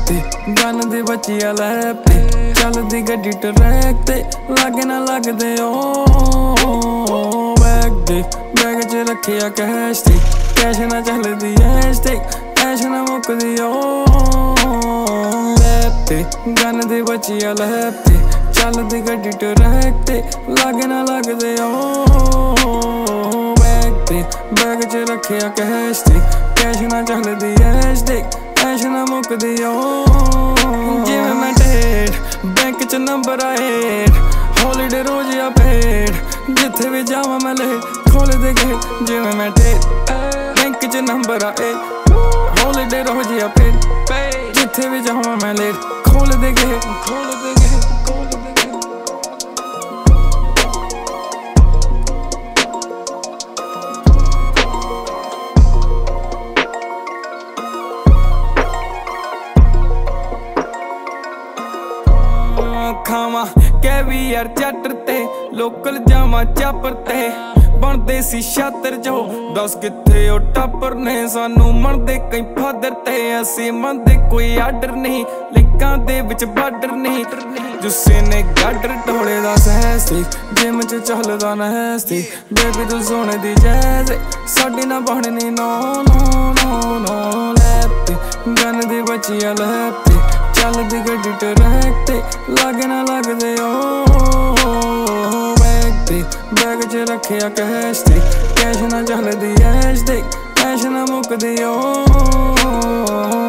ते गन दे बचिया लैब ते चलदी गड्डी ट्रैक ते लागे ना लगदे ओ बैग च रखिया कैश ते कैश ना चलदी ऐश ते ऐश ना मुकदी ओ लैब ते गन दे बचिया लैब ते चलदी गड्डी ट्रैक ते लागे ना लगदे ओ बैग च रखिया कैश ते कैश ना चलदी ऐश ते ऐश ना मुकदी ओ जिवें मैं ढेड बैंक च नंबर आए हॉलीडे रोज या पेड जिथे भी जावां मैं लेट खोल दे गेट जिवें मैं ढेड बैंक च नंबर आए हॉलीडे रोज या पेड जिथे भी जावां मैं लेट खोल दे गेट खोल दे गेट खोल दे गेट खावा कैवियर चटर ते लोकल जावा चापर ते बनदे सी छातर जो दस किथे ओ टापर ने सानू मनदे कई फादर ते असी मनदे कोई आर्डर नहीं लिंकां दे विच बार्डर नहीं जुस्से ने गाडर ढोले दा सहस्ती जिम च चलदा नहस्ती बेबी तू सोने दी जैज साडी ना बननी नो नो नो नो लैप गन दी बचिया लैप चलदी गड्डी ट्रैक ते लागे ना लगदे ओ बैग च रखिया कैश ते कैश ना चलदी ऐश ते ऐश ना मुकदी ओ